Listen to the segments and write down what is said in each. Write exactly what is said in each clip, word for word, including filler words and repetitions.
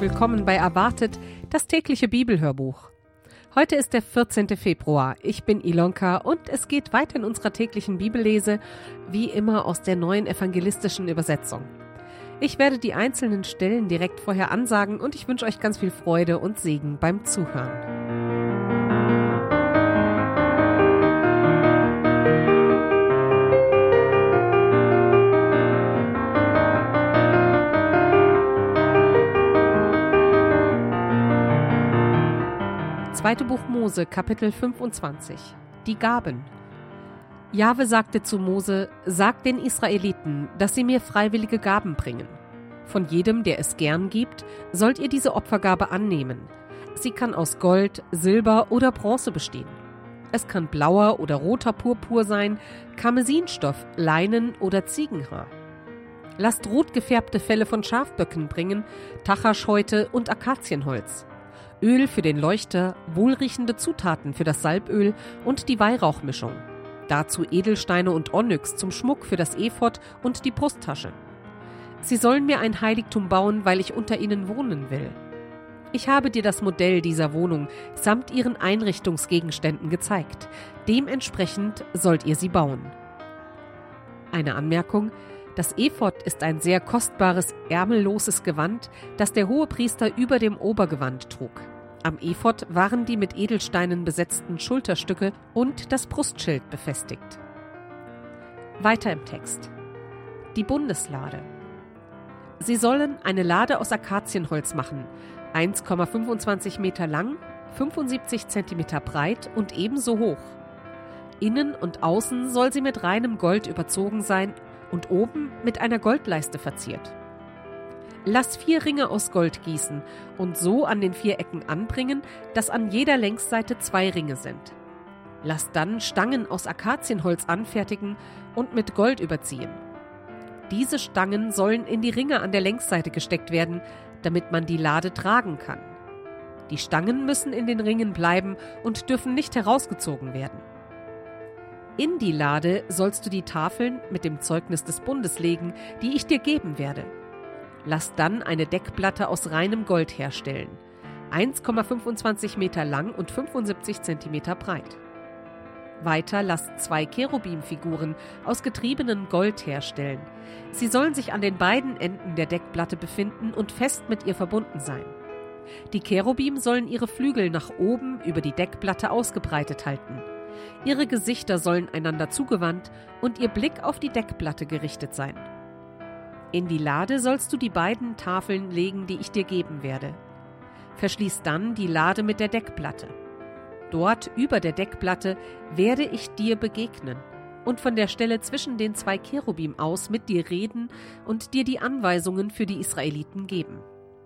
willkommen bei Erwartet, das tägliche Bibelhörbuch. Heute ist der vierzehnte Februar. Ich bin Ilonka und es geht weiter in unserer täglichen Bibellese, wie immer aus der neuen evangelistischen Übersetzung. Ich werde die einzelnen Stellen direkt vorher ansagen und ich wünsche euch ganz viel Freude und Segen beim Zuhören. Zweite Buch Mose, Kapitel fünfundzwanzig. Die Gaben. Jahwe sagte zu Mose: Sag den Israeliten, dass sie mir freiwillige Gaben bringen. Von jedem, der es gern gibt, sollt ihr diese Opfergabe annehmen. Sie kann aus Gold, Silber oder Bronze bestehen. Es kann blauer oder roter Purpur sein, Karmesinstoff, Leinen oder Ziegenhaar. Lasst rot gefärbte Felle von Schafböcken bringen, Tachaschhäute und Akazienholz. Öl für den Leuchter, wohlriechende Zutaten für das Salböl und die Weihrauchmischung. Dazu Edelsteine und Onyx zum Schmuck für das Ephod und die Brusttasche. Sie sollen mir ein Heiligtum bauen, weil ich unter ihnen wohnen will. Ich habe dir das Modell dieser Wohnung samt ihren Einrichtungsgegenständen gezeigt. Dementsprechend sollt ihr sie bauen. Eine Anmerkung: Das Ephod ist ein sehr kostbares, ärmelloses Gewand, das der Hohepriester über dem Obergewand trug. Am Ephod waren die mit Edelsteinen besetzten Schulterstücke und das Brustschild befestigt. Weiter im Text. Die Bundeslade. Sie sollen eine Lade aus Akazienholz machen, eins Komma fünfundzwanzig Meter lang, fünfundsiebzig Zentimeter breit und ebenso hoch. Innen und außen soll sie mit reinem Gold überzogen sein und oben mit einer Goldleiste verziert. Lass vier Ringe aus Gold gießen und so an den vier Ecken anbringen, dass an jeder Längsseite zwei Ringe sind. Lass dann Stangen aus Akazienholz anfertigen und mit Gold überziehen. Diese Stangen sollen in die Ringe an der Längsseite gesteckt werden, damit man die Lade tragen kann. Die Stangen müssen in den Ringen bleiben und dürfen nicht herausgezogen werden. In die Lade sollst du die Tafeln mit dem Zeugnis des Bundes legen, die ich dir geben werde. Lass dann eine Deckplatte aus reinem Gold herstellen, eins Komma fünfundzwanzig Meter lang und fünfundsiebzig Zentimeter breit. Weiter lass zwei Cherubimfiguren aus getriebenem Gold herstellen. Sie sollen sich an den beiden Enden der Deckplatte befinden und fest mit ihr verbunden sein. Die Cherubim sollen ihre Flügel nach oben über die Deckplatte ausgebreitet halten. Ihre Gesichter sollen einander zugewandt und ihr Blick auf die Deckplatte gerichtet sein. In die Lade sollst du die beiden Tafeln legen, die ich dir geben werde. Verschließ dann die Lade mit der Deckplatte. Dort über der Deckplatte werde ich dir begegnen und von der Stelle zwischen den zwei Cherubim aus mit dir reden und dir die Anweisungen für die Israeliten geben.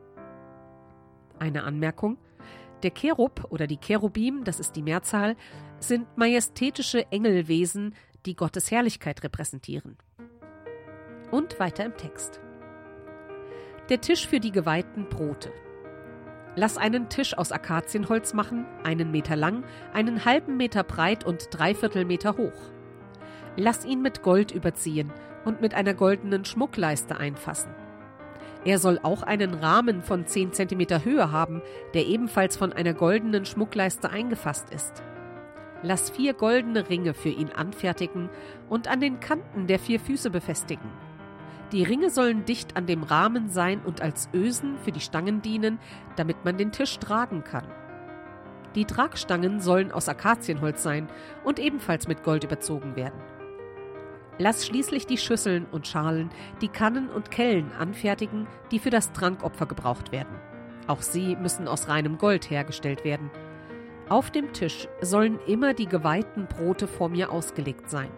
Eine Anmerkung: Der Cherub oder die Cherubim, das ist die Mehrzahl, sind majestätische Engelwesen, die Gottes Herrlichkeit repräsentieren. Und weiter im Text. Der Tisch für die geweihten Brote. Lass einen Tisch aus Akazienholz machen, einen Meter lang, einen halben Meter breit und dreiviertel Meter hoch. Lass ihn mit Gold überziehen und mit einer goldenen Schmuckleiste einfassen. Er soll auch einen Rahmen von zehn Zentimeter Höhe haben, der ebenfalls von einer goldenen Schmuckleiste eingefasst ist. Lass vier goldene Ringe für ihn anfertigen und an den Kanten der vier Füße befestigen. Die Ringe sollen dicht an dem Rahmen sein und als Ösen für die Stangen dienen, damit man den Tisch tragen kann. Die Tragstangen sollen aus Akazienholz sein und ebenfalls mit Gold überzogen werden. Lass schließlich die Schüsseln und Schalen, die Kannen und Kellen anfertigen, die für das Trankopfer gebraucht werden. Auch sie müssen aus reinem Gold hergestellt werden. Auf dem Tisch sollen immer die geweihten Brote vor mir ausgelegt sein.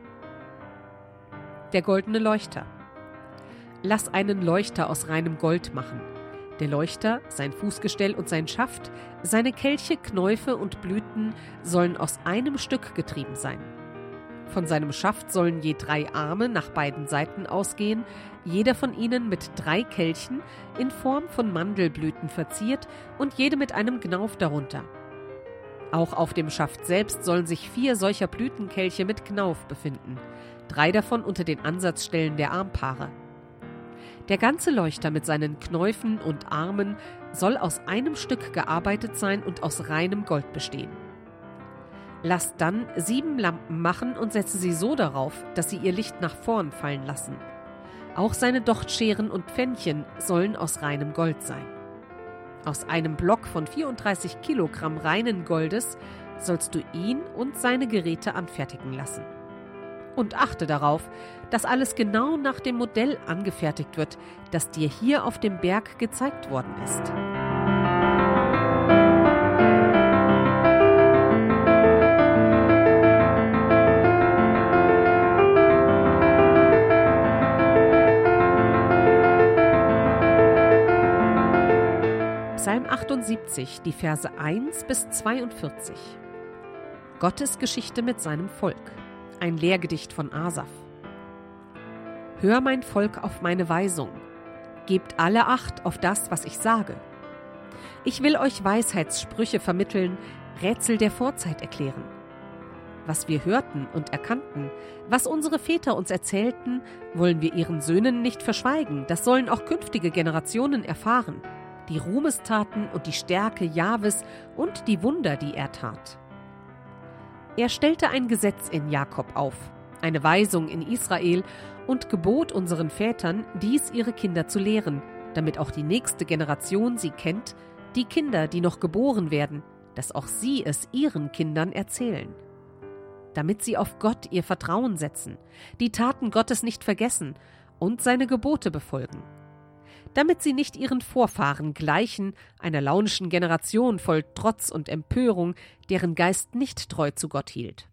Der goldene Leuchter. Lass einen Leuchter aus reinem Gold machen. Der Leuchter, sein Fußgestell und sein Schaft, seine Kelche, Knäufe und Blüten sollen aus einem Stück getrieben sein. Von seinem Schaft sollen je drei Arme nach beiden Seiten ausgehen, jeder von ihnen mit drei Kelchen in Form von Mandelblüten verziert und jede mit einem Knauf darunter. Auch auf dem Schaft selbst sollen sich vier solcher Blütenkelche mit Knauf befinden, drei davon unter den Ansatzstellen der Armpaare. Der ganze Leuchter mit seinen Knäufen und Armen soll aus einem Stück gearbeitet sein und aus reinem Gold bestehen. Lasst dann sieben Lampen machen und setze sie so darauf, dass sie ihr Licht nach vorn fallen lassen. Auch seine Dochtscheren und Pfännchen sollen aus reinem Gold sein. Aus einem Block von vierunddreißig Kilogramm reinen Goldes sollst du ihn und seine Geräte anfertigen lassen. Und achte darauf, dass alles genau nach dem Modell angefertigt wird, das dir hier auf dem Berg gezeigt worden ist. Psalm achtundsiebzig, die Verse eins bis zweiundvierzig. Gottes Geschichte mit seinem Volk. Ein Lehrgedicht von Asaf. Hör mein Volk auf meine Weisung. Gebt alle Acht auf das, was ich sage. Ich will euch Weisheitssprüche vermitteln, Rätsel der Vorzeit erklären. Was wir hörten und erkannten, was unsere Väter uns erzählten, wollen wir ihren Söhnen nicht verschweigen. Das sollen auch künftige Generationen erfahren. Die Ruhmestaten und die Stärke Jahwes und die Wunder, die er tat. Er stellte ein Gesetz in Jakob auf, eine Weisung in Israel und gebot unseren Vätern, dies ihre Kinder zu lehren, damit auch die nächste Generation sie kennt, die Kinder, die noch geboren werden, dass auch sie es ihren Kindern erzählen. Damit sie auf Gott ihr Vertrauen setzen, die Taten Gottes nicht vergessen und seine Gebote befolgen. Damit sie nicht ihren Vorfahren gleichen, einer launischen Generation voll Trotz und Empörung, deren Geist nicht treu zu Gott hielt.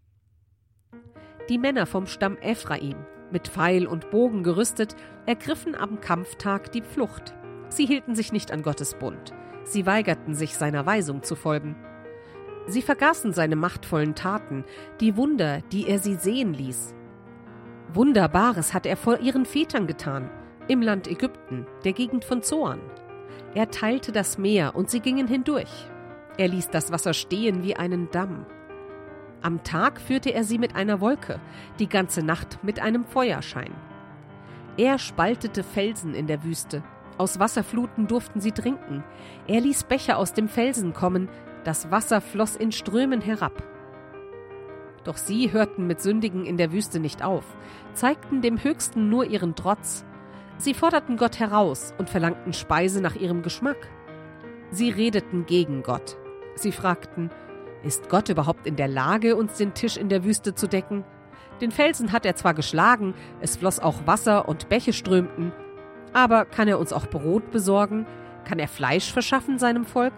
Die Männer vom Stamm Ephraim, mit Pfeil und Bogen gerüstet, ergriffen am Kampftag die Flucht. Sie hielten sich nicht an Gottes Bund. Sie weigerten sich, seiner Weisung zu folgen. Sie vergaßen seine machtvollen Taten, die Wunder, die er sie sehen ließ. Wunderbares hat er vor ihren Vätern getan, im Land Ägypten, der Gegend von Zoan. Er teilte das Meer und sie gingen hindurch. Er ließ das Wasser stehen wie einen Damm. Am Tag führte er sie mit einer Wolke, die ganze Nacht mit einem Feuerschein. Er spaltete Felsen in der Wüste. Aus Wasserfluten durften sie trinken. Er ließ Becher aus dem Felsen kommen. Das Wasser floss in Strömen herab. Doch sie hörten mit Sündigen in der Wüste nicht auf, zeigten dem Höchsten nur ihren Trotz. Sie forderten Gott heraus und verlangten Speise nach ihrem Geschmack. Sie redeten gegen Gott. Sie fragten, ist Gott überhaupt in der Lage, uns den Tisch in der Wüste zu decken? Den Felsen hat er zwar geschlagen, es floss auch Wasser und Bäche strömten, aber kann er uns auch Brot besorgen? Kann er Fleisch verschaffen seinem Volk?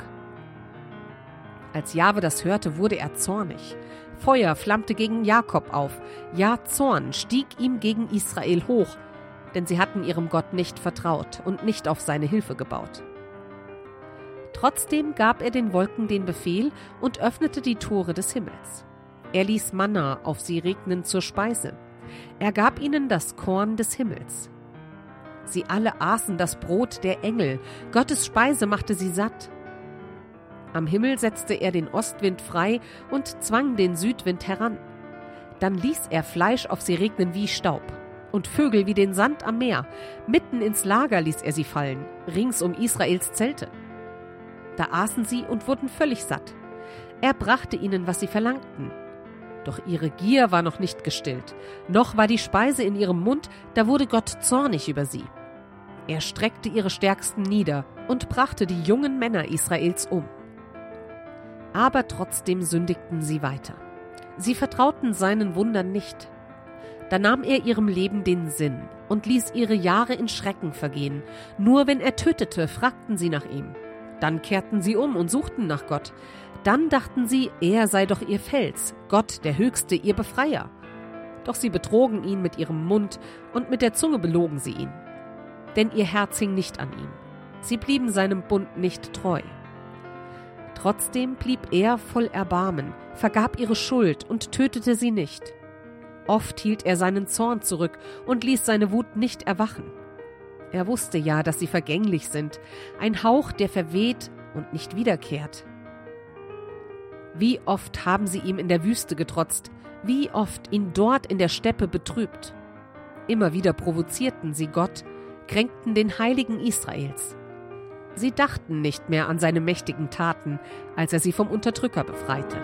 Als Jahwe das hörte, wurde er zornig. Feuer flammte gegen Jakob auf. Ja, Zorn stieg ihm gegen Israel hoch, denn sie hatten ihrem Gott nicht vertraut und nicht auf seine Hilfe gebaut. Trotzdem gab er den Wolken den Befehl und öffnete die Tore des Himmels. Er ließ Manna auf sie regnen zur Speise. Er gab ihnen das Korn des Himmels. Sie alle aßen das Brot der Engel. Gottes Speise machte sie satt. Am Himmel setzte er den Ostwind frei und zwang den Südwind heran. Dann ließ er Fleisch auf sie regnen wie Staub und Vögel wie den Sand am Meer. Mitten ins Lager ließ er sie fallen, rings um Israels Zelte. Da aßen sie und wurden völlig satt. Er brachte ihnen, was sie verlangten. Doch ihre Gier war noch nicht gestillt. Noch war die Speise in ihrem Mund, da wurde Gott zornig über sie. Er streckte ihre Stärksten nieder und brachte die jungen Männer Israels um. Aber trotzdem sündigten sie weiter. Sie vertrauten seinen Wundern nicht. Da nahm er ihrem Leben den Sinn und ließ ihre Jahre in Schrecken vergehen. Nur wenn er tötete, fragten sie nach ihm. Dann kehrten sie um und suchten nach Gott. Dann dachten sie, er sei doch ihr Fels, Gott, der Höchste, ihr Befreier. Doch sie betrogen ihn mit ihrem Mund und mit der Zunge belogen sie ihn. Denn ihr Herz hing nicht an ihm. Sie blieben seinem Bund nicht treu. Trotzdem blieb er voll Erbarmen, vergab ihre Schuld und tötete sie nicht. Oft hielt er seinen Zorn zurück und ließ seine Wut nicht erwachen. Er wusste ja, dass sie vergänglich sind, ein Hauch, der verweht und nicht wiederkehrt. Wie oft haben sie ihm in der Wüste getrotzt, wie oft ihn dort in der Steppe betrübt. Immer wieder provozierten sie Gott, kränkten den Heiligen Israels. Sie dachten nicht mehr an seine mächtigen Taten, als er sie vom Unterdrücker befreite.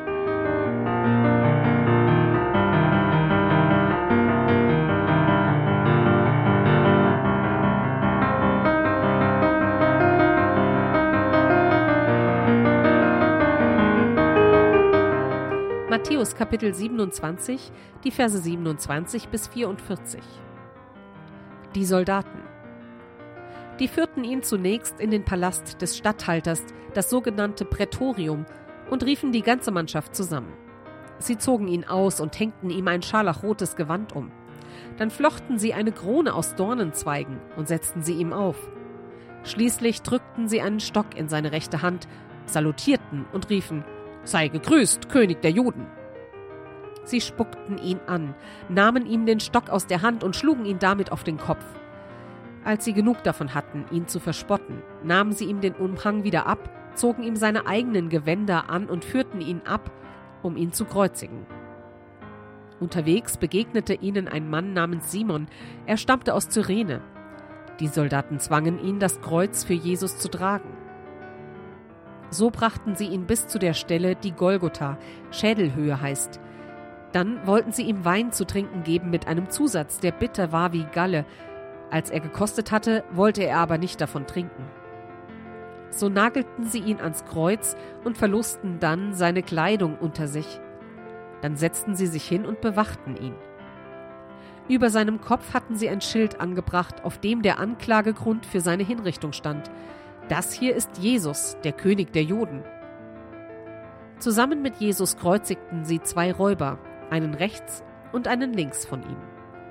Matthäus Kapitel siebenundzwanzig, die Verse siebenundzwanzig bis vierundvierzig. Die Soldaten. Die führten ihn zunächst in den Palast des Statthalters, das sogenannte Prätorium, und riefen die ganze Mannschaft zusammen. Sie zogen ihn aus und hängten ihm ein scharlachrotes Gewand um. Dann flochten sie eine Krone aus Dornenzweigen und setzten sie ihm auf. Schließlich drückten sie einen Stock in seine rechte Hand, salutierten und riefen: »Sei gegrüßt, König der Juden!« Sie spuckten ihn an, nahmen ihm den Stock aus der Hand und schlugen ihn damit auf den Kopf. Als sie genug davon hatten, ihn zu verspotten, nahmen sie ihm den Umhang wieder ab, zogen ihm seine eigenen Gewänder an und führten ihn ab, um ihn zu kreuzigen. Unterwegs begegnete ihnen ein Mann namens Simon, er stammte aus Cyrene. Die Soldaten zwangen ihn, das Kreuz für Jesus zu tragen. So brachten sie ihn bis zu der Stelle, die Golgotha, Schädelhöhe heißt. Dann wollten sie ihm Wein zu trinken geben mit einem Zusatz, der bitter war wie Galle. Als er gekostet hatte, wollte er aber nicht davon trinken. So nagelten sie ihn ans Kreuz und verlusten dann seine Kleidung unter sich. Dann setzten sie sich hin und bewachten ihn. Über seinem Kopf hatten sie ein Schild angebracht, auf dem der Anklagegrund für seine Hinrichtung stand. Das hier ist Jesus, der König der Juden. Zusammen mit Jesus kreuzigten sie zwei Räuber, einen rechts und einen links von ihm.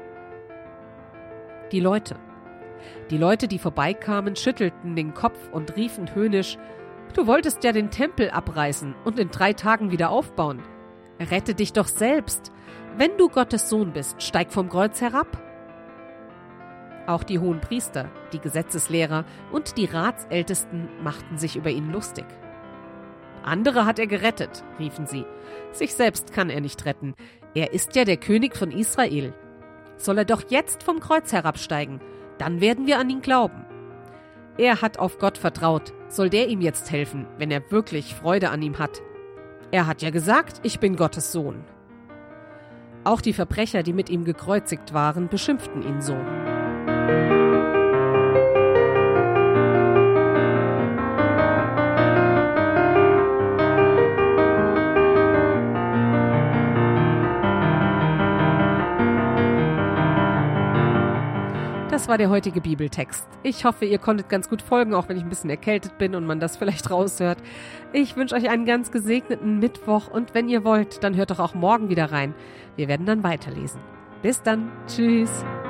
Die Leute. Die Leute, die vorbeikamen, schüttelten den Kopf und riefen höhnisch: »Du wolltest ja den Tempel abreißen und in drei Tagen wieder aufbauen. Rette dich doch selbst. Wenn du Gottes Sohn bist, steig vom Kreuz herab.« Auch die Hohenpriester, die Gesetzeslehrer und die Ratsältesten machten sich über ihn lustig. »Andere hat er gerettet«, riefen sie. »Sich selbst kann er nicht retten. Er ist ja der König von Israel. Soll er doch jetzt vom Kreuz herabsteigen, dann werden wir an ihn glauben. Er hat auf Gott vertraut, soll der ihm jetzt helfen, wenn er wirklich Freude an ihm hat? Er hat ja gesagt, ich bin Gottes Sohn.« Auch die Verbrecher, die mit ihm gekreuzigt waren, beschimpften ihn so. Das war der heutige Bibeltext. Ich hoffe, ihr konntet ganz gut folgen, auch wenn ich ein bisschen erkältet bin und man das vielleicht raushört. Ich wünsche euch einen ganz gesegneten Mittwoch und wenn ihr wollt, dann hört doch auch morgen wieder rein. Wir werden dann weiterlesen. Bis dann. Tschüss.